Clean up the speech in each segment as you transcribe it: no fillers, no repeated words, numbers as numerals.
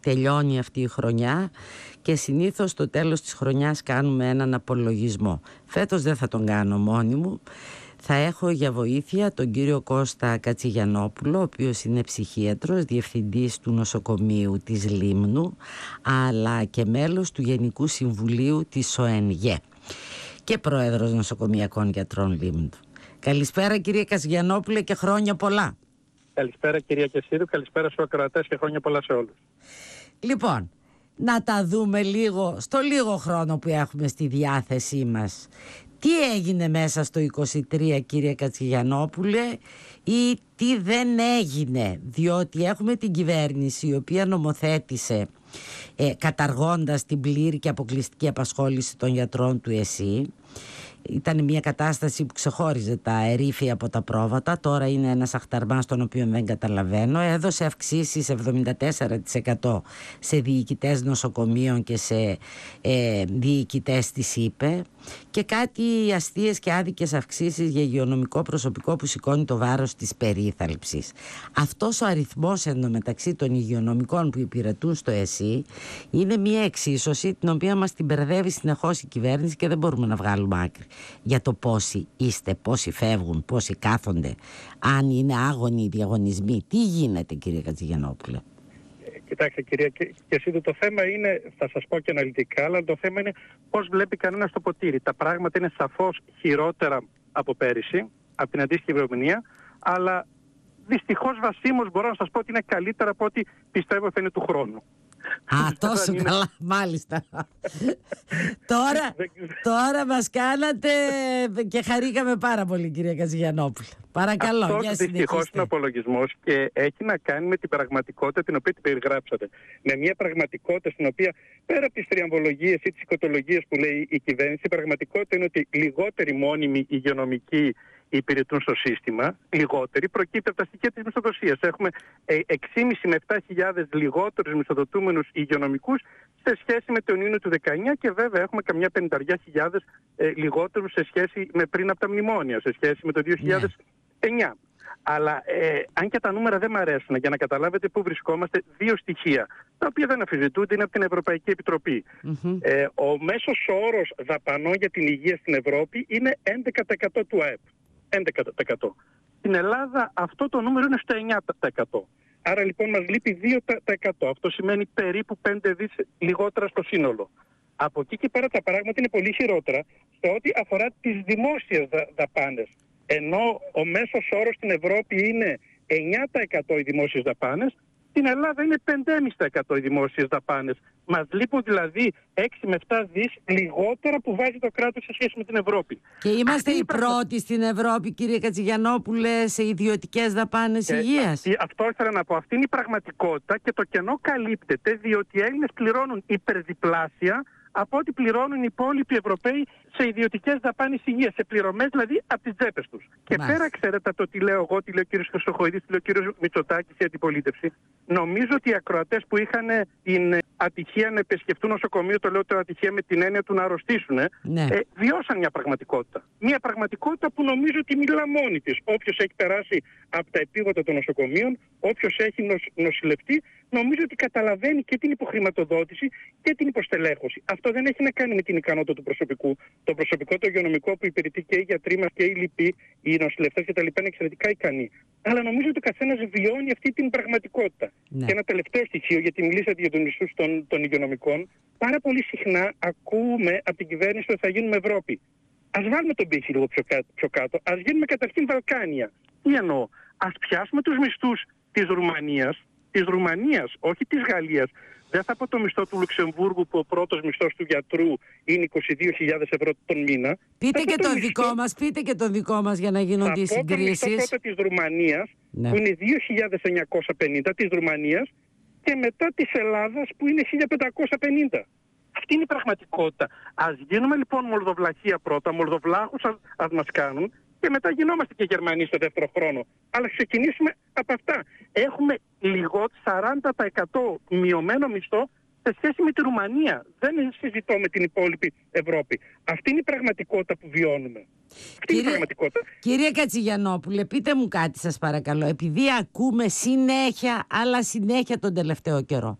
τελειώνει αυτή η χρονιά και συνήθως στο τέλος της χρονιάς κάνουμε έναν απολογισμό. Φέτος δεν θα τον κάνω μόνη μου. Θα έχω για βοήθεια τον κύριο Κώστα Κατσιγιαννόπουλο, ο οποίος είναι ψυχίατρος, διευθυντής του νοσοκομείου της Λίμνου, αλλά και μέλος του Γενικού Συμβουλίου της ΟΕΝΓΕ και πρόεδρος νοσοκομιακών γιατρών Λίμνου. Καλησπέρα κύριε Κατσιγιαννόπουλε και χρόνια πολλά. Καλησπέρα κυρία Κεσίρου, καλησπέρα στους ακροατές και χρόνια πολλά σε όλους. Λοιπόν, να τα δούμε λίγο, στο λίγο χρόνο που έχουμε στη διάθεσή μας. Τι έγινε μέσα στο 23 κύριε Κατσιγιαννόπουλε ή τι δεν έγινε, διότι έχουμε την κυβέρνηση η οποία νομοθέτησε καταργώντας την πλήρη και αποκλειστική απασχόληση των γιατρών του ΕΣΥ. Ήταν μια κατάσταση που ξεχώριζε τα ερήφια από τα πρόβατα. Τώρα είναι ένας αχταρμάς τον οποίο δεν καταλαβαίνω. Έδωσε αυξήσεις 74% σε διοικητές νοσοκομείων και σε διοικητές της ΥΠΕ και κάτι αστείες και άδικες αυξήσεις για υγειονομικό προσωπικό που σηκώνει το βάρος της περίθαλψης. Αυτός ο αριθμός εντωμεταξύ των υγειονομικών που υπηρετούν στο ΕΣΥ είναι μια εξίσωση την οποία μας την μπερδεύει συνεχώς η κυβέρνηση και δεν μπορούμε να βγάλουμε άκρη για το πόσοι είστε, πόσοι φεύγουν, πόσοι κάθονται, αν είναι άγωνοι οι διαγωνισμοί. Τι γίνεται κύριε Κατσιγιαννόπουλε? Κοιτάξτε κυρία Κεσίδου, το θέμα είναι, θα σας πω και αναλυτικά, αλλά το θέμα είναι πώς βλέπει κανένας το ποτήρι. Τα πράγματα είναι σαφώς χειρότερα από πέρυσι, από την αντίστοιχη ημερομηνία, αλλά δυστυχώς βασίμως μπορώ να σας πω ότι είναι καλύτερα από ό,τι πιστεύω θα είναι του χρόνου. Α, τόσο καλά, μάλιστα. Τώρα μας κάνατε και χαρήκαμε πάρα πολύ κυρία Κατσιγιαννόπουλε. Παρακαλώ, για συνεχίστε. Δυστυχώς είναι ο απολογισμός και έχει να κάνει με την πραγματικότητα την οποία την περιγράψατε. Με μια πραγματικότητα στην οποία πέρα από τις τριαμβολογίες ή τις οικοτολογίες που λέει η κυβέρνηση, η πραγματικότητα είναι ότι λιγότεροι μόνιμοι υγειονομικοί υπηρετούν στο σύστημα, λιγότεροι, προκύπτει από τα στοιχεία της μισθοδοσίας. Έχουμε 6.500 με 7.000 λιγότερους μισθοδοτούμενους υγειονομικούς σε σχέση με τον Ιούνιο του 19 και βέβαια έχουμε καμιά 50.000 λιγότερους σε σχέση με πριν από τα μνημόνια, σε σχέση με το 2009. Αλλά αν και τα νούμερα δεν μου αρέσουν, για να καταλάβετε πού βρισκόμαστε, δύο στοιχεία, τα οποία δεν αμφισβητούνται, είναι από την Ευρωπαϊκή Επιτροπή. Ο μέσος όρος δαπανών για την υγεία στην Ευρώπη είναι 11% του ΑΕΠ. 11%. Στην Ελλάδα αυτό το νούμερο είναι στο 9%. Άρα λοιπόν μας λείπει 2%. Αυτό σημαίνει περίπου 5 δις λιγότερα στο σύνολο. Από εκεί και πέρα τα πράγματα είναι πολύ χειρότερα σε ό,τι αφορά τις δημόσιες δαπάνες. Ενώ ο μέσος όρος στην Ευρώπη είναι 9% οι δημόσιες δαπάνες, στην Ελλάδα είναι 5,5% οι δημόσιες δαπάνες. Μας λείπουν δηλαδή 6 με 7 δις λιγότερα που βάζει το κράτος σε σχέση με την Ευρώπη. Και είμαστε οι πρώτοι στην Ευρώπη, κύριε Κατσιγιαννόπουλε, σε ιδιωτικές δαπάνες υγείας. Αυτό ήθελα να πω. Αυτή είναι η πραγματικότητα και το κενό καλύπτεται διότι οι Έλληνες πληρώνουν υπερδιπλάσια από ό,τι πληρώνουν οι υπόλοιποι Ευρωπαίοι σε ιδιωτικές δαπάνες υγείας, σε πληρωμές δηλαδή από τις τσέπες τους. Και πέρα, ξέρετε, το τι λέω εγώ, τι λέει ο κύριος Χρυσοχοΐδης, τι λέει ο κύριος Μητσοτάκης, η αντιπολίτευση, νομίζω ότι οι ακροατές που είχαν την ατυχία να επισκεφτούν νοσοκομείο, το λέω τώρα ατυχία με την έννοια του να αρρωστήσουν, βιώσαν μια πραγματικότητα. Μια πραγματικότητα που νομίζω ότι μιλά μόνη της. Όποιος έχει περάσει από τα επίγοντα των νοσοκομείων, όποιος έχει νοσηλευτεί, νομίζω ότι καταλαβαίνει και την υποχρηματοδότηση και την υποστελέχωση. Αυτό δεν έχει να κάνει με την ικανότητα του προσωπικού. Το προσωπικό το υγειονομικό που υπηρετεί και οι γιατροί μας και οι λοιποί, οι νοσηλευτές κτλ. Είναι εξαιρετικά ικανοί. Αλλά νομίζω ότι ο καθένας βιώνει αυτή την πραγματικότητα. Και ένα τελευταίο στοιχείο, γιατί μιλήσατε για τους μισθούς των υγειονομικών, πάρα πολύ συχνά ακούμε από την κυβέρνηση ότι θα γίνουμε Ευρώπη. Ας βάλουμε τον πύχη λίγο πιο κάτω. Ας γίνουμε καταρχήν Βαλκάνια. Τι εννοώ? Ας πιάσουμε τους μισθούς της Ρουμανίας, όχι της Γαλλίας. Δεν θα πω το μισθό του Λουξεμβούργου που ο πρώτος μισθός του γιατρού είναι 22.000 ευρώ τον μήνα. Πείτε και τον δικό μας για να γίνονται οι συγκρίσεις. Θα πω το μισθό πρώτα της Ρουμανίας που είναι 2.950 της Ρουμανίας και μετά της Ελλάδας που είναι 1.550. Αυτή είναι η πραγματικότητα. Ας γίνουμε λοιπόν Μολδοβλαχία πρώτα, Μολδοβλάχους ας μας κάνουν και μετά γινόμαστε και Γερμανοί στο δεύτερο χρόνο. Αλλά ξεκινήσουμε από αυτά. Έχουμε 40% μειωμένο μισθό σε σχέση με τη Ρουμανία. Δεν συζητώ με την υπόλοιπη Ευρώπη. Αυτή είναι η πραγματικότητα που βιώνουμε. Αυτή είναι η πραγματικότητα. Κύριε Κατσιγιαννόπουλε, πείτε μου κάτι σας παρακαλώ, επειδή ακούμε συνέχεια τον τελευταίο καιρό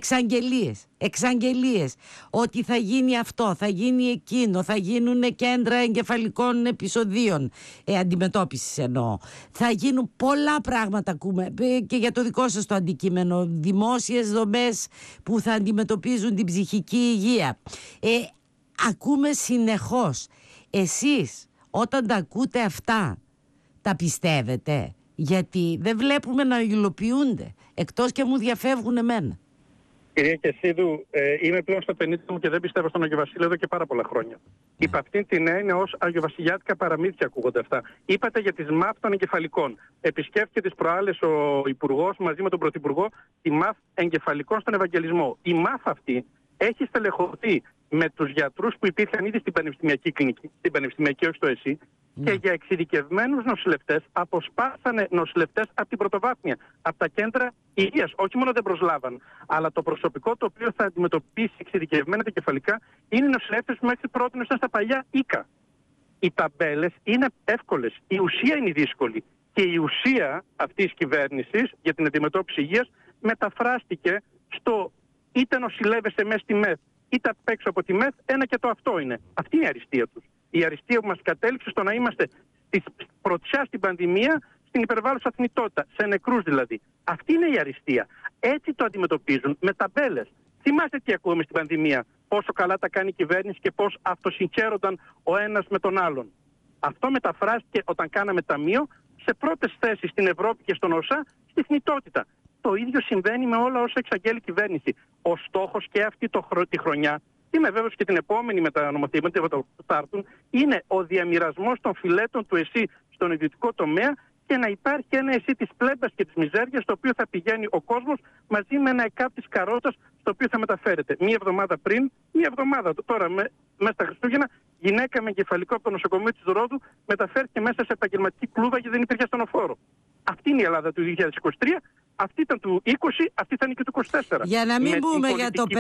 εξαγγελίες ότι θα γίνει αυτό, θα γίνει εκείνο, θα γίνουν κέντρα εγκεφαλικών επεισοδίων, αντιμετώπισης εννοώ, θα γίνουν πολλά πράγματα, ακούμε και για το δικό σας το αντικείμενο, δημόσιες δομές που θα αντιμετωπίζουν την ψυχική υγεία, ακούμε συνεχώς. Εσείς όταν τα ακούτε αυτά, τα πιστεύετε? Γιατί δεν βλέπουμε να υλοποιούνται, εκτός και μου διαφεύγουν εμένα. Κυρία Κεσίδου, είμαι πλέον στα 50 μου και δεν πιστεύω στον Άγιο Βασίλειο εδώ και πάρα πολλά χρόνια. Υπ' αυτήν την έννοια, ως αγιοβασιλιάτικα παραμύθια ακούγονται αυτά. Είπατε για τις ΜΑΦ των εγκεφαλικών. Επισκέφθηκε τις προάλλες ο Υπουργός μαζί με τον Πρωθυπουργό τη ΜΑΦ εγκεφαλικών στον Ευαγγελισμό. Η ΜΑΦ αυτή έχει στελεχωθεί με τους γιατρούς που υπήρχαν ήδη στην πανεπιστημιακή κλινική, στην πανεπιστημιακή, όχι στο ΕΣΥ, και για εξειδικευμένους νοσηλευτές αποσπάσανε νοσηλευτές από την πρωτοβάθμια, από τα κέντρα υγείας. Όχι μόνο δεν προσλάβαν, αλλά το προσωπικό το οποίο θα αντιμετωπίσει εξειδικευμένα τα κεφαλικά είναι οι νοσηλευτές που μέχρι πρώτη ήταν στα παλιά ΙΚΑ. Οι ταμπέλες είναι εύκολες, η ουσία είναι δύσκολη. Και η ουσία αυτής της κυβέρνησης για την αντιμετώπιση υγείας μεταφράστηκε στο είτε νοσηλεύεσαι μέσα στη ΜΕΘ, είτε απ' έξω από τη ΜΕΘ, ένα και το αυτό είναι. Αυτή είναι η αριστεία τους. Η αριστεία που μας κατέληξε στο να είμαστε στη πρωτιά στην πανδημία, στην υπερβάλλουσα θνητότητα, σε νεκρούς δηλαδή. Αυτή είναι η αριστεία. Έτσι το αντιμετωπίζουν, με ταμπέλες. Θυμάστε τι ακούμε στην πανδημία, πόσο καλά τα κάνει η κυβέρνηση και πώς αυτοσυγχαίρονταν ο ένας με τον άλλον. Αυτό μεταφράστηκε όταν κάναμε ταμείο σε πρώτες θέσεις στην Ευρώπη και στον ΟΣΑ στη θνητότητα. Το ίδιο συμβαίνει με όλα όσα εξαγγέλει η κυβέρνηση. Ο στόχος και αυτή τη χρονιά, είμαι βέβαιος και την επόμενη με τα νομοθετήματα που θα έρθουν, είναι ο διαμοιρασμός των φιλέτων του ΕΣΥ στον ιδιωτικό τομέα και να υπάρχει ένα ΕΣΥ της πλέμπας και της μιζέριας, στο οποίο θα πηγαίνει ο κόσμος μαζί με ένα ΕΚΑΠ της καρότας, στο οποίο θα μεταφέρεται. Μία εβδομάδα πριν, μία εβδομάδα τώρα, μέσα στα Χριστούγεννα, γυναίκα με εγκεφαλικό από το νοσοκομείο της Ρόδου μεταφέρθηκε μέσα σε επαγγελματική κλούβα γιατί δεν υπήρχε ασθενοφόρο. Αυτή είναι η Ελλάδα του 2023. Αυτή ήταν του 20, αυτή ήταν και του 24. Για να μην πούμε για το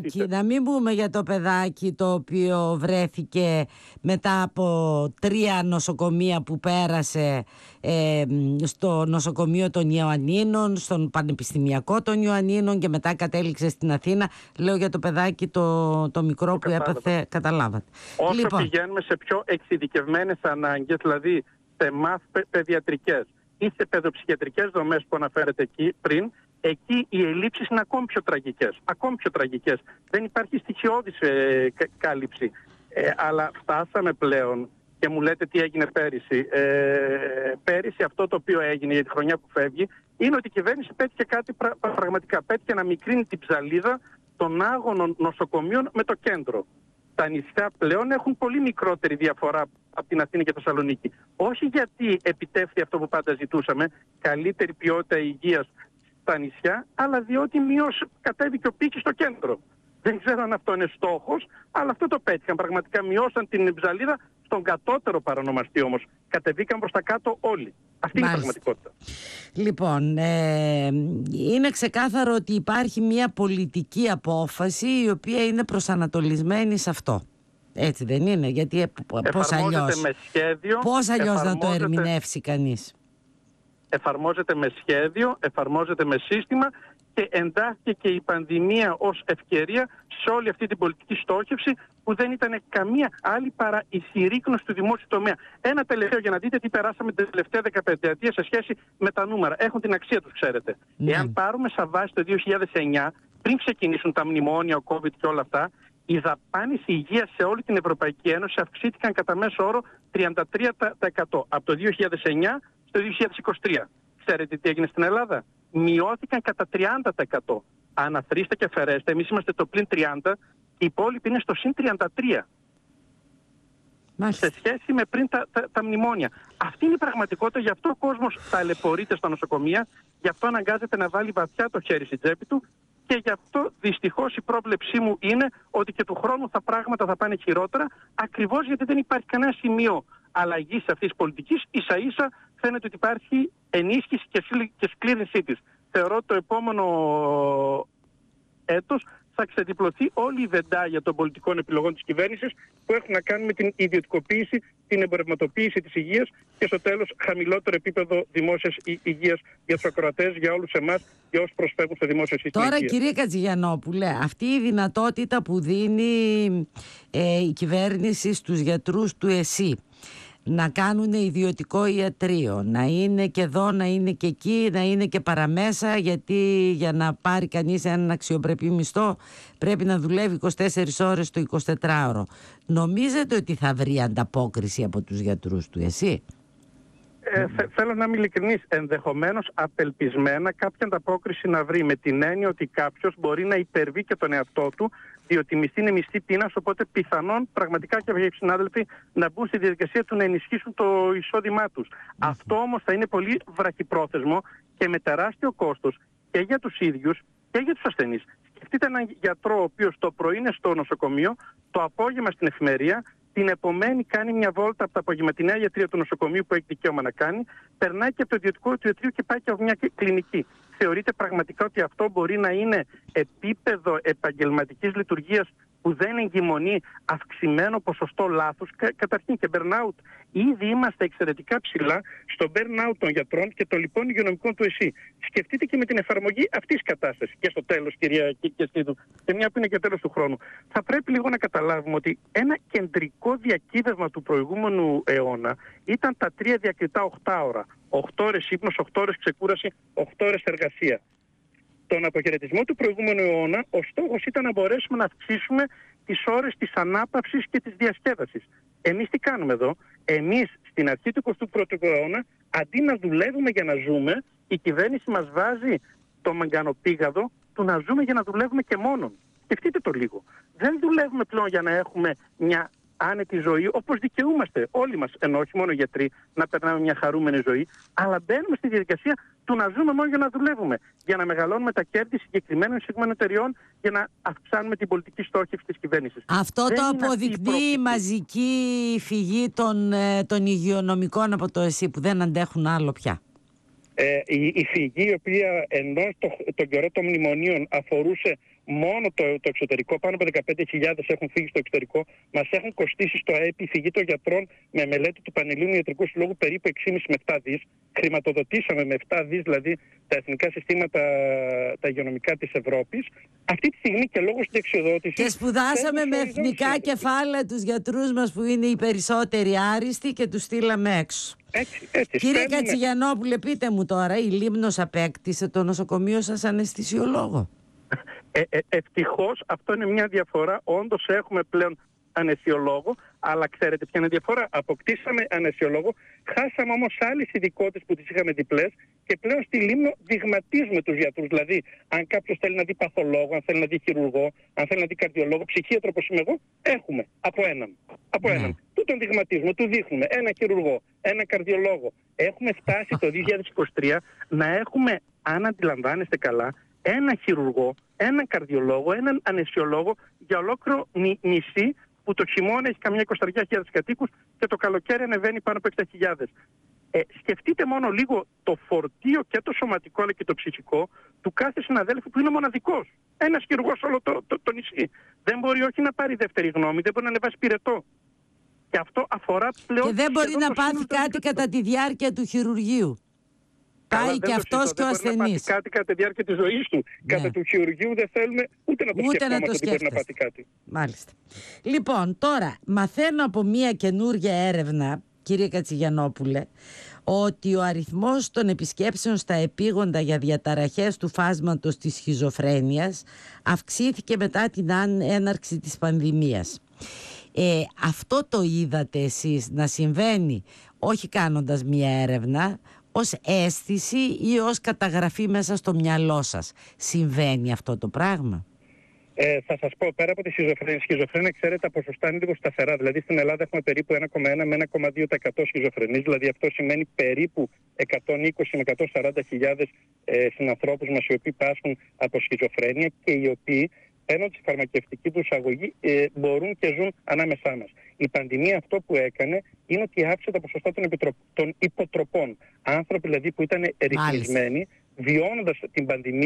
παιδάκι, το οποίο βρέθηκε μετά από 3 νοσοκομεία που πέρασε στο νοσοκομείο των Ιωαννίνων, στον Πανεπιστημιακό των Ιωαννίνων και μετά κατέληξε στην Αθήνα. Λέω για το παιδάκι το μικρό που έπαθε, καταλάβατε. Όσο πηγαίνουμε σε πιο εξειδικευμένες ανάγκες, δηλαδή σε ΜΑΦ παιδιατρικές ή σε παιδοψυχιατρικές δομές που αναφέρετε εκεί πριν, εκεί οι ελλείψεις είναι ακόμη πιο τραγικές. Ακόμη πιο τραγικές. Δεν υπάρχει στοιχειώδης κάλυψη. Αλλά φτάσαμε πλέον και μου λέτε τι έγινε πέρυσι. Πέρυσι αυτό το οποίο έγινε για τη χρονιά που φεύγει είναι ότι η κυβέρνηση πέτυχε κάτι πραγματικά. Πέτυχε να μικρύνει την ψαλίδα των άγωνων νοσοκομείων με το κέντρο. Τα νησιά πλέον έχουν πολύ μικρότερη διαφορά από την Αθήνα και τη Θεσσαλονίκη. Όχι γιατί επιτεύχθη αυτό που πάντα ζητούσαμε, καλύτερη ποιότητα υγείας στα νησιά, αλλά διότι κατέβηκε ο πύχης στο κέντρο. Δεν ξέρω αν αυτό είναι στόχος, αλλά αυτό το πέτυχαν. Πραγματικά μειώσαν την ψαλίδα στον κατώτερο παρονομαστή όμως. Κατεβήκαν προς τα κάτω όλοι. Αυτή είναι η πραγματικότητα. Λοιπόν, είναι ξεκάθαρο ότι υπάρχει μια πολιτική απόφαση η οποία είναι προσανατολισμένη σε αυτό. Έτσι δεν είναι? Γιατί πώς αλλιώς να το ερμηνεύσει κανείς? Εφαρμόζεται με σχέδιο, εφαρμόζεται με σύστημα και εντάχθηκε και η πανδημία ως ευκαιρία σε όλη αυτή την πολιτική στόχευση που δεν ήταν καμία άλλη παρά η συρρίκνωση του δημόσιου τομέα. Ένα τελευταίο για να δείτε τι περάσαμε την τελευταία 15ετία σε σχέση με τα νούμερα. Έχουν την αξία τους, ξέρετε. Εάν πάρουμε σαν βάση το 2009, πριν ξεκινήσουν τα μνημόνια, ο COVID και όλα αυτά, οι δαπάνες υγείας σε όλη την Ευρωπαϊκή Ένωση αυξήθηκαν κατά μέσο όρο 33% από το 2009 στο 2023. Ξέρετε τι έγινε στην Ελλάδα? Μειώθηκαν κατά 30%. Αναθρήστε και αφαιρέστε. Εμείς είμαστε το πλην 30, οι υπόλοιποι είναι στο συν 33. Σε σχέση με πριν τα μνημόνια. Αυτή είναι η πραγματικότητα, γι' αυτό ο κόσμος ταλαιπωρείται στα νοσοκομεία, γι' αυτό αναγκάζεται να βάλει βαθιά το χέρι στην τσέπη του και γι' αυτό δυστυχώς η πρόβλεψή μου είναι ότι και του χρόνου τα πράγματα θα πάνε χειρότερα, ακριβώς γιατί δεν υπάρχει κανένα σημείο αλλαγής αυτής της πολιτικής. Ίσα ίσα φαίνεται ότι υπάρχει ενίσχυση και σκλήρυνσή της. Θεωρώ το επόμενο έτος θα ξεδιπλωθεί όλη η βεντάγια των πολιτικών επιλογών της κυβέρνησης που έχουν να κάνουν με την ιδιωτικοποίηση, την εμπορευματοποίηση της υγείας και στο τέλος χαμηλότερο επίπεδο δημόσιας υγείας για τους ακροατές, για όλους εμάς, για όσους προσφεύγουν στο δημόσιο σύστημα υγείας. Τώρα, κύριε Κατζηγιαννόπουλε, αυτή η δυνατότητα που δίνει η κυβέρνηση στους γιατρούς του ΕΣΥ να κάνουν ιδιωτικό ιατρείο, να είναι και εδώ, να είναι και εκεί, να είναι και παραμέσα, γιατί για να πάρει κανείς έναν αξιοπρεπή μισθό πρέπει να δουλεύει 24 ώρες το 24ωρο. Νομίζετε ότι θα βρει ανταπόκριση από τους γιατρούς του ΕΣΥ? Θέλω να είμαι ειλικρινής. Ενδεχομένως απελπισμένα κάποια ανταπόκριση να βρει, με την έννοια ότι κάποιος μπορεί να υπερβεί και τον εαυτό του, διότι η μισθή είναι μισθή πείνας, οπότε πιθανόν πραγματικά και οι συνάδελφοι να μπουν στη διαδικασία του να ενισχύσουν το εισόδημά τους. Αυτό όμως θα είναι πολύ βραχυπρόθεσμο και με τεράστιο κόστος και για τους ίδιους και για τους ασθενείς. Σκεφτείτε έναν γιατρό ο οποίος το πρωί είναι στο νοσοκομείο, το απόγευμα στην εφημερία, την επομένη κάνει μια βόλτα από τα απογευματινά ιατρεία του νοσοκομείου που έχει δικαίωμα να κάνει, περνάει και από το ιδιωτικό του ιατρείο και πάει και από μια κλινική. Θεωρείτε πραγματικά ότι αυτό μπορεί να είναι επίπεδο επαγγελματικής λειτουργίας που δεν εγκυμονεί αυξημένο ποσοστό λάθους, καταρχήν και burnout? Ήδη είμαστε εξαιρετικά ψηλά στο burnout των γιατρών και των λοιπών υγειονομικών του ΕΣΥ. Σκεφτείτε και με την εφαρμογή αυτής της κατάστασης. Και στο τέλος, κυρία Κεστίδου, και μια που είναι και τέλος του χρόνου, θα πρέπει λίγο να καταλάβουμε ότι ένα κεντρικό διακύβευμα του προηγούμενου αιώνα ήταν τα 3 διακριτά 8 ώρα. 8 ώρες ύπνος, 8 ώρες ξεκούραση, 8 ώρες εργασία. Τον αποχαιρετισμό του προηγούμενου αιώνα, ο στόχος ήταν να μπορέσουμε να αυξήσουμε τις ώρες της ανάπαυσης και της διασκέδασης. Εμείς τι κάνουμε εδώ? Εμείς στην αρχή του 21ου αιώνα, αντί να δουλεύουμε για να ζούμε, η κυβέρνηση μας βάζει το μαγκανοπήγαδο του να ζούμε για να δουλεύουμε και μόνον. Σκεφτείτε το λίγο. Δεν δουλεύουμε πλέον για να έχουμε μια άνετη ζωή, όπως δικαιούμαστε όλοι μας, ενώ όχι μόνο οι γιατροί, να περνάμε μια χαρούμενη ζωή, αλλά μπαίνουμε στη διαδικασία του να ζούμε μόνο για να δουλεύουμε, για να μεγαλώνουμε τα κέρδη συγκεκριμένων εισηγμένων εταιριών, για να αυξάνουμε την πολιτική στόχευση της κυβέρνησης. Αυτό δεν το αποδεικνύει η μαζική φυγή των υγειονομικών από το ΕΣΥ, που δεν αντέχουν άλλο πια. Η φυγή, η οποία ενώ τον καιρό των μνημονίων αφορούσε μόνο το εξωτερικό, πάνω από 15.000 έχουν φύγει στο εξωτερικό, μας έχουν κοστίσει στο ΑΕΠ η φυγή των γιατρών, με μελέτη του Πανελλήνιου Ιατρικού Συλλόγου, περίπου 6,5 με 7 δις. Χρηματοδοτήσαμε με 7 δις δηλαδή τα εθνικά συστήματα τα υγειονομικά της Ευρώπης. Αυτή τη στιγμή και λόγω συνταξιοδότησης. Και σπουδάσαμε με εθνικά κεφάλαια τους γιατρούς μας που είναι οι περισσότεροι άριστοι και τους στείλαμε έξω. Έτσι, κύριε Κατζηγιαννόπουλε, πείτε μου τώρα, η Λίμνος απέκτησε το νοσοκομείο σας αναισθησιολόγο? Ευτυχώς αυτό είναι μια διαφορά. Όντως έχουμε πλέον αναισθησιολόγο, αλλά ξέρετε ποια είναι η διαφορά? Αποκτήσαμε αναισθησιολόγο, χάσαμε όμως άλλες ειδικότητες που τις είχαμε διπλές και πλέον στη Λίμνο δειγματίζουμε τους γιατρούς. Δηλαδή, αν κάποιος θέλει να δει παθολόγο, αν θέλει να δει χειρουργό, αν θέλει να δει καρδιολόγο, ψυχίατρο όπως είμαι εγώ, έχουμε από έναν. Του τον δειγματίζουμε, του δείχνουμε ένα χειρουργό, ένα καρδιολόγο. Έχουμε φτάσει το 2023 να έχουμε, αν αντιλαμβάνεστε καλά, ένα χειρουργό, έναν καρδιολόγο, έναν αναισθησιολόγο για ολόκληρο νησί, που το χειμώνα έχει καμιά 20.000 κατοίκους και το καλοκαίρι ανεβαίνει πάνω από 60.000. Σκεφτείτε μόνο λίγο το φορτίο και το σωματικό αλλά και το ψυχικό του κάθε συναδέλφου που είναι μοναδικός. Ένας χειρουργός όλο το νησί. Δεν μπορεί όχι να πάρει δεύτερη γνώμη, δεν μπορεί να ανεβάσει πυρετό. Και αυτό αφορά πλέον. Και δεν μπορεί να πάθει κάτι κατά τη διάρκεια του χειρουργείου. Πάει και αυτός και ο ασθενής. Να πάθει κάτι κατά τη διάρκεια της ζωής του. Ναι. Κατά του χειρουργείου δεν θέλουμε ούτε να το σκεφτόμαστε ότι μπορεί να πάθει κάτι. Μάλιστα. Λοιπόν, τώρα μαθαίνω από μια καινούργια έρευνα, κύριε Κατζηγιαννόπουλε, ότι ο αριθμός των επισκέψεων στα επίγοντα για διαταραχές του φάσματος της σχιζοφρένειας αυξήθηκε μετά την έναρξη της πανδημίας. Αυτό το είδατε εσείς να συμβαίνει, όχι κάνοντας μια έρευνα, ως αίσθηση ή ως καταγραφή μέσα στο μυαλό σας? Συμβαίνει αυτό το πράγμα? Θα σας πω, πέρα από τη σχιζοφρένεια, ξέρετε, τα ποσοστά είναι λίγο σταθερά. Δηλαδή στην Ελλάδα έχουμε περίπου 1,1 με 1,2% σχιζοφρενείς. Δηλαδή αυτό σημαίνει περίπου 120 με 140.000 συνανθρώπους μας οι οποίοι πάσχουν από σχιζοφρένεια και οι οποίοι παίρνουν τη φαρμακευτική τους αγωγή, μπορούν και ζουν ανάμεσά μας. Η πανδημία αυτό που έκανε είναι ότι άφησε τα ποσοστά των υποτροπών. Άνθρωποι δηλαδή που ήταν ρυθμισμένοι, βιώνοντας την πανδημία,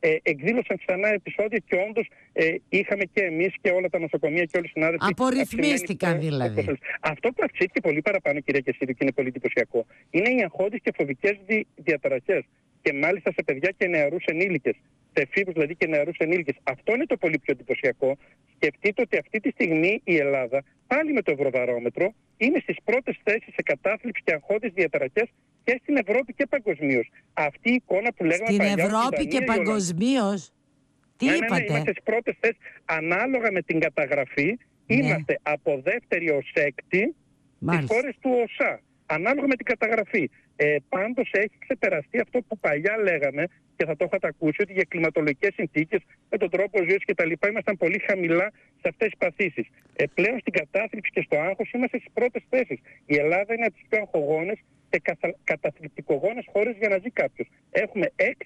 εκδήλωσαν ξανά επεισόδια και όντως είχαμε και εμείς και όλα τα νοσοκομεία και όλοι οι συνάδελφοι. Απορριθμίστηκαν δηλαδή. Αυτό που αυξήθηκε πολύ παραπάνω, κυρία Κεσίδου, και είναι πολύ εντυπωσιακό, είναι οι αγχώδεις και φοβικές διαταραχές. Και μάλιστα σε παιδιά και νεαρούς ενήλικες. Σε εφήβους δηλαδή και νεαρούς ενήλικες. Αυτό είναι το πολύ πιο εντυπωσιακό. Σκεφτείτε ότι αυτή τη στιγμή η Ελλάδα, πάλι με το Ευρωβαρόμετρο, είναι στις πρώτες θέσεις σε κατάθλιψη και αγχώδεις διαταραχές και στην Ευρώπη και παγκοσμίως. Αυτή η εικόνα που λέγαμε στην παλιά, Ευρώπη και παγκοσμίως. Τι είπατε? Ναι, είμαστε στις πρώτες θέσεις. Ανάλογα με την καταγραφή, είμαστε από δεύτερη ως έκτη στις χώρες του ΟΣΑ. Ανάλογα με την καταγραφή. Πάντως έχει ξεπεραστεί αυτό που παλιά λέγαμε και θα το είχατε ακούσει, ότι για κλιματολογικές συνθήκες, με τον τρόπο ζωής κτλ. Ήμασταν πολύ χαμηλά σε αυτές τις παθήσεις. Πλέον στην κατάθλιψη και στο άγχος είμαστε στις πρώτες θέσεις. Η Ελλάδα είναι από τις πιο αγχογόνες και καταθλιπτικογόνες χώρες για να ζει κάποιος. Έχουμε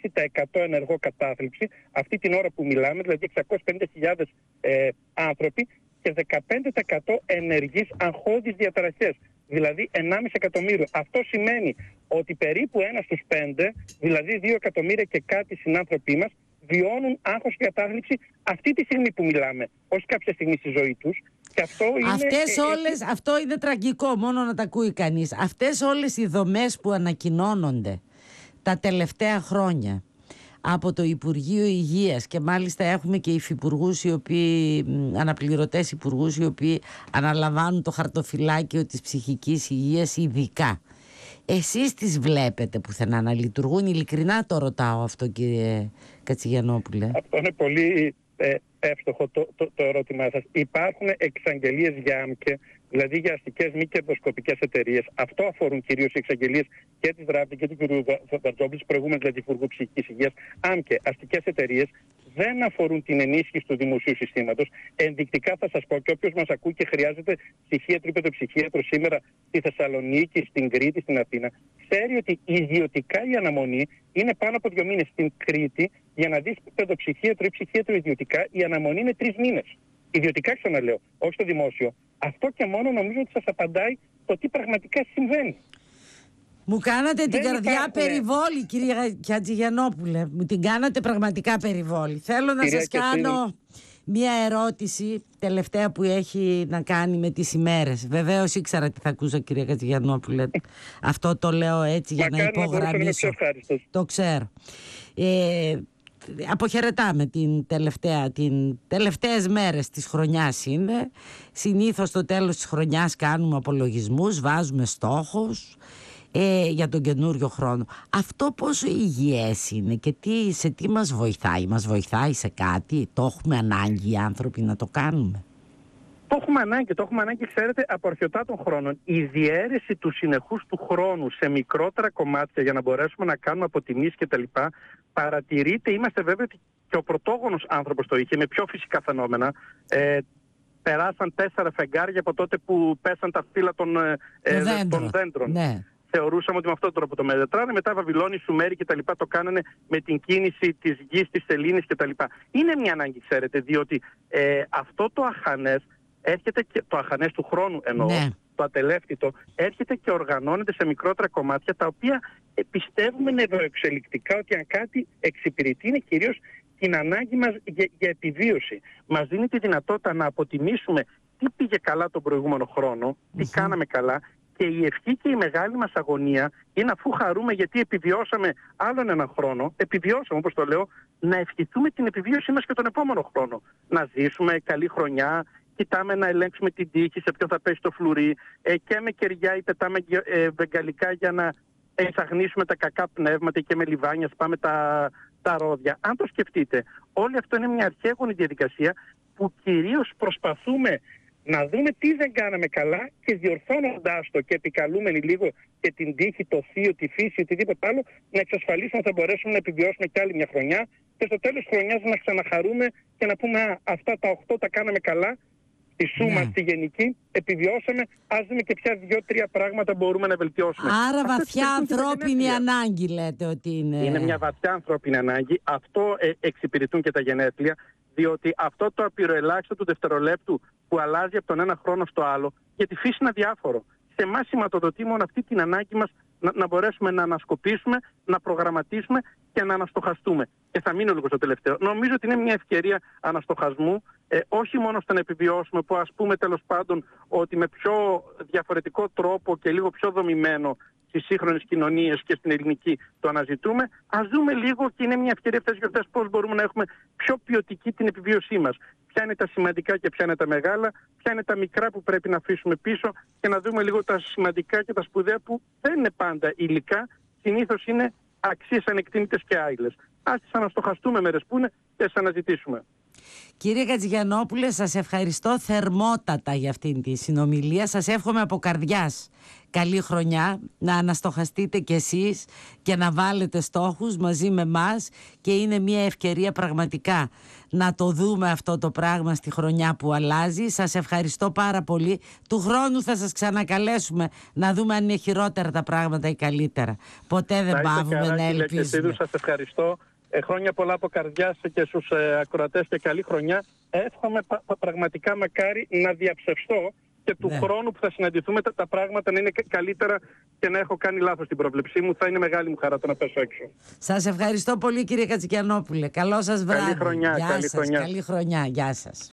6% ενεργό κατάθλιψη αυτή την ώρα που μιλάμε, δηλαδή 650.000 άνθρωποι, και 15% ενεργείς αγχώδεις διαταραχές. Δηλαδή 1,5 εκατομμύριο. Αυτό σημαίνει ότι περίπου 1 στους 5, δηλαδή 2 εκατομμύρια και κάτι συνάνθρωποι μας, βιώνουν άγχος και κατάθλιψη αυτή τη στιγμή που μιλάμε, όχι κάποια στιγμή στη ζωή τους. Και αυτό είναι, αυτό είναι τραγικό, μόνο να τα ακούει κανείς. Αυτές όλες οι δομές που ανακοινώνονται τα τελευταία χρόνια από το Υπουργείο Υγείας, και μάλιστα έχουμε και υφυπουργούς αναπληρωτές υπουργούς οι οποίοι αναλαμβάνουν το χαρτοφυλάκιο της ψυχικής υγείας ειδικά. Εσείς τις βλέπετε πουθενά να λειτουργούν? Ειλικρινά το ρωτάω αυτό, κύριε Κατσιγιαννόπουλε. Αυτό είναι πολύ εύστοχο το ερώτημά σας. Υπάρχουν εξαγγελίες για ΆΜΚΕ, δηλαδή για αστικές μη κερδοσκοπικές εταιρείες. Αυτό αφορούν κυρίως οι εξαγγελίες και της ΔΡΑΒ και του κ. Βαρτζόπουλου, της προηγούμενης δηλαδή Υπουργού Ψυχικής Υγείας. ΆΜΚΕ, αστικές εταιρείες, δεν αφορούν την ενίσχυση του δημοσίου συστήματος. Ενδεικτικά θα σας πω, και όποιος μας ακούει και χρειάζεται ψυχίατρο ή παιδοψυχίατρο σήμερα στη Θεσσαλονίκη, στην Κρήτη, στην Αθήνα, ξέρει ότι ιδιωτικά η αναμονή είναι πάνω από 2 μήνες. Στην Κρήτη, για να δεις παιδοψυχίατρο ή ψυχίατρο ιδιωτικά, η αναμονή είναι 3 μήνες. Ιδιωτικά, ξαναλέω, όχι στο δημόσιο. Αυτό και μόνο νομίζω ότι σας απαντάει το τι πραγματικά συμβαίνει. Μου κάνατε την καρδιά περιβόλη, κυρία Χατζηγιαννόπουλε. Μου την κάνατε πραγματικά περιβόλη. Θέλω να σας κάνω μία ερώτηση τελευταία που έχει να κάνει με τις ημέρες. Βεβαίως ήξερα τι θα ακούσω, κυρία Χατζηγιαννόπουλε. Αυτό το λέω έτσι για να υπογραμμίσω. Το ξέρω. Αποχαιρετάμε τελευταίες μέρες της χρονιάς είναι. Συνήθως στο τέλος της χρονιάς κάνουμε απολογισμούς, βάζουμε στόχους για τον καινούριο χρόνο. Αυτό πόσο υγιές είναι και σε τι μας βοηθάει? Μας βοηθάει σε κάτι? Το έχουμε ανάγκη οι άνθρωποι να το κάνουμε? Το έχουμε ανάγκη, ξέρετε, από αρχαιοτά των χρόνων. Η διαίρεση του συνεχούς του χρόνου σε μικρότερα κομμάτια για να μπορέσουμε να κάνουμε αποτιμήσεις κτλ. Παρατηρείται, είμαστε βέβαιοι ότι και ο πρωτόγονος άνθρωπος το είχε με πιο φυσικά φαινόμενα. Περάσαν 4 φεγγάρια από τότε που πέσαν τα φύλλα των δέντρων. Ναι. Θεωρούσαμε ότι με αυτόν τον τρόπο το μετράνε. Μετά Βαβυλώνοι, Σουμέροι κτλ. Το κάνανε με την κίνηση της γης, της σελήνης κτλ. Είναι μια ανάγκη, ξέρετε, διότι αυτό το αχανές έρχεται και το αχανές του χρόνου εννοώ, το ατελεύτητο, έρχεται και οργανώνεται σε μικρότερα κομμάτια, τα οποία πιστεύουμε νευροεξελικτικά ότι αν κάτι εξυπηρετεί είναι κυρίως την ανάγκη μας για επιβίωση. Μας δίνει τη δυνατότητα να αποτιμήσουμε τι πήγε καλά τον προηγούμενο χρόνο, τι κάναμε καλά, και η ευχή και η μεγάλη μας αγωνία είναι, αφού χαρούμε γιατί επιβιώσαμε άλλον έναν χρόνο, επιβιώσαμε όπως το λέω, να ευχηθούμε την επιβίωσή μας και τον επόμενο χρόνο. Να ζήσουμε καλή χρονιά, κοιτάμε να ελέγξουμε την τύχη, σε ποιο θα πέσει το φλουρί, και με κεριά ή πετάμε βεγγαλικά για να εξαγνίσουμε τα κακά πνεύματα, και με λιβάνια σπάμε τα ρόδια. Αν το σκεφτείτε, όλο αυτό είναι μια αρχαίγονη διαδικασία που κυρίως προσπαθούμε να δούμε τι δεν κάναμε καλά και διορθώνοντάς το και επικαλούμενοι λίγο και την τύχη, το θείο, τη φύση, οτιδήποτε άλλο, να εξασφαλίσουμε ότι θα μπορέσουμε να επιβιώσουμε κι άλλη μια χρονιά και στο τέλος της χρονιάς να ξαναχαρούμε και να πούμε αυτά τα 8 τα κάναμε καλά, στη σούμα, στη γενική, επιβιώσαμε, ας δούμε και ποια 2-3 πράγματα μπορούμε να βελτιώσουμε. Άρα βαθιά ανθρώπινη ανάγκη λέτε ότι είναι. Είναι μια βαθιά ανθρώπινη ανάγκη. Αυτό εξυπηρετούν και τα γενέθλια, διότι αυτό το απειροελάχιστο του δευτερολέπτου που αλλάζει από τον ένα χρόνο στο άλλο, για τη φύση είναι αδιάφορο. Σε εμάς σηματοδοτεί μόνο αυτή την ανάγκη μας να μπορέσουμε να ανασκοπήσουμε, να προγραμματίσουμε και να αναστοχαστούμε. Και θα μείνω λίγο στο τελευταίο. Νομίζω ότι είναι μια ευκαιρία αναστοχασμού, όχι μόνο στο να επιβιώσουμε, που ας πούμε τέλος πάντων ότι με πιο διαφορετικό τρόπο και λίγο πιο δομημένο στις σύγχρονες κοινωνίες και στην ελληνική το αναζητούμε. Ας δούμε λίγο, και είναι μια ευκαιρία αυτές τις γιορτές, πώς μπορούμε να έχουμε πιο ποιοτική την επιβίωσή μας. Ποια είναι τα σημαντικά και ποια είναι τα μεγάλα, ποια είναι τα μικρά που πρέπει να αφήσουμε πίσω, και να δούμε λίγο τα σημαντικά και τα σπουδαία που δεν είναι πάντα υλικά, συνήθως είναι αξίες ανεκτήμητες και άειλες. Ας τις αναστοχαστούμε μέρες που είναι και τις αναζητήσουμε. Κύριε Κατζηγιαννόπουλε, σας ευχαριστώ θερμότατα για αυτήν τη συνομιλία. Σας εύχομαι από καρδιάς καλή χρονιά, να αναστοχαστείτε κι εσείς και να βάλετε στόχους μαζί με μας, και είναι μια ευκαιρία πραγματικά να το δούμε αυτό το πράγμα στη χρονιά που αλλάζει. Σας ευχαριστώ πάρα πολύ. Του χρόνου θα σας ξανακαλέσουμε να δούμε αν είναι χειρότερα τα πράγματα ή καλύτερα. Ποτέ δεν παύουμε να ελπίζουμε. Σας ευχαριστώ. Χρόνια πολλά από καρδιάς και στους ακροατές και καλή χρονιά. Εύχομαι πραγματικά, μακάρι να διαψευστώ και του χρόνου που θα συναντηθούμε τα πράγματα να είναι καλύτερα και να έχω κάνει λάθος την πρόβλεψή μου. Θα είναι μεγάλη μου χαρά το να πέσω έξω. Σας ευχαριστώ πολύ, κύριε Κατζηγιαννόπουλε. Καλό σας βράδυ. Καλή χρονιά. Γεια σας. Καλή χρονιά. Γεια σας.